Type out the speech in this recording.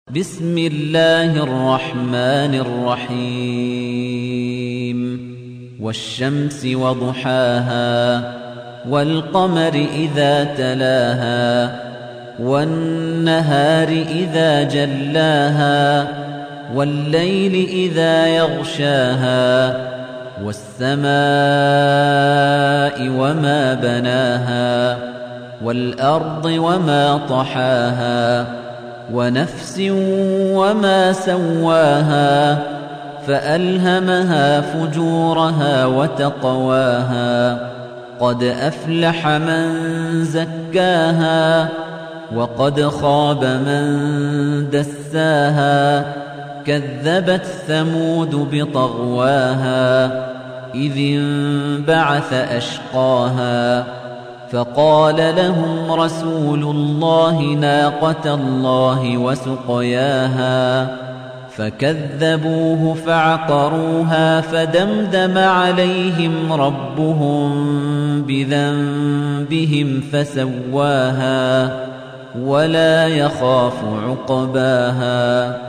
بسم الله الرحمن الرحيم والشمس وضحاها والقمر إذا تلاها والنهار إذا جلاها والليل إذا يغشاها والسماء وما بناها والأرض وما طحاها ونفس وما سواها فألهمها فجورها وتقواها قد أفلح من زكاها وقد خاب من دساها كذبت ثمود بطغواها إذ انبعث أشقاها فقال لهم رسول الله ناقة الله وسقياها فكذبوه فعقروها فدمدم عليهم ربهم بذنبهم فسواها ولا يخاف عقباها